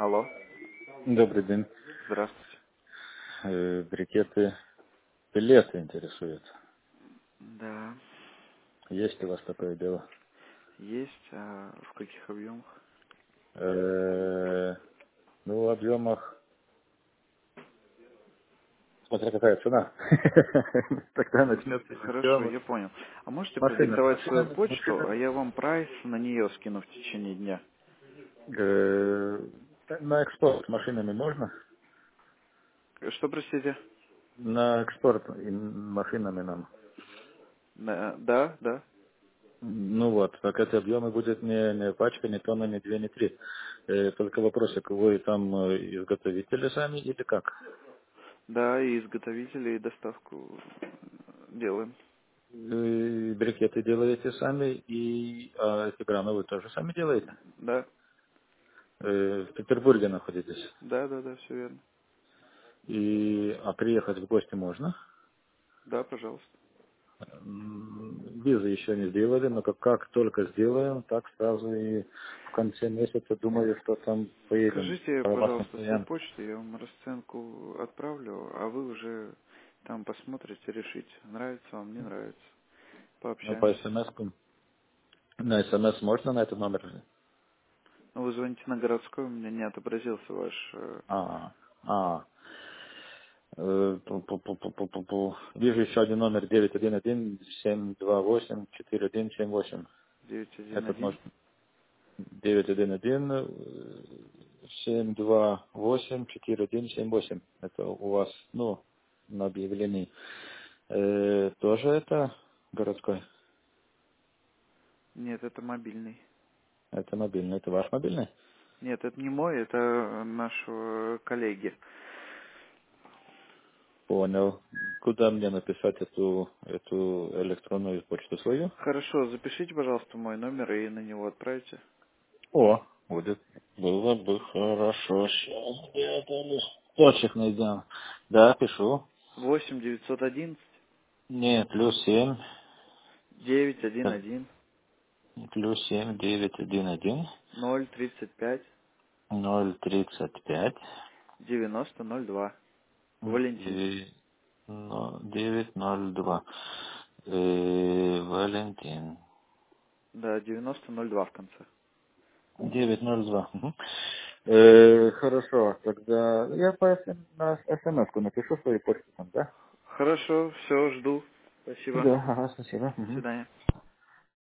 Алло, Добрый день. здравствуйте. Брикеты, билеты интересуют. Да, Есть у вас такое дело? есть, а в каких объемах? Ну, в объемах, смотря какая цена. Тогда начнется Хорошо, объемы. я понял. А можете Машина с продиктовать свою машинами, почту, а я вам прайс на нее скину в течение дня? на экспорт машинами можно? Что, простите? На экспорт и машинами нам. Да, да. Ну вот, так эти объемы будет не пачка, не тонна, не две, не три. Только вопросик, вы там изготовители сами или как? Да, и изготовители, и доставку делаем. Брикеты делаете сами, и эти граны вы тоже сами делаете? Да, В Петербурге находитесь. да, да, да, все верно. А приехать в гости можно? Да, пожалуйста. Визы еще не сделали, но как только сделаем, так сразу и в конце месяца думаю, что там поедем. Скажите, Классный пожалуйста, свою вариант. почту, я вам расценку отправлю, а вы уже там посмотрите, решите, нравится вам, не нравится. Ну, по Пообщаемся. смс -ку. На смс можно на этот номер? Ну, вы звоните на городской, у меня не отобразился ваш... А, а. Вижу еще один номер 911-728-4178. Этот 911. может 911-728-4178. Это у вас, ну, на объявлении. Тоже это городской? Нет, это мобильный. Это мобильный. Это ваш мобильный? Нет, это не мой, это нашего коллеги. Понял. Куда мне написать эту электронную почту свою? Хорошо, запишите, пожалуйста, мой номер и на него отправите. О, будет. Было бы хорошо. Сейчас где-то листочек найдем. Да, пишу. 8 911 Нет, +7. 911 +7 911 035 035 9002. Валентин. 902. Валентин. Да, 9002 в конце. 902. Мгм. Хорошо, тогда я на смс-ку напишу свою почту там, да? Хорошо, все, жду. Спасибо. Да, ага, спасибо. До Мгм. свидания.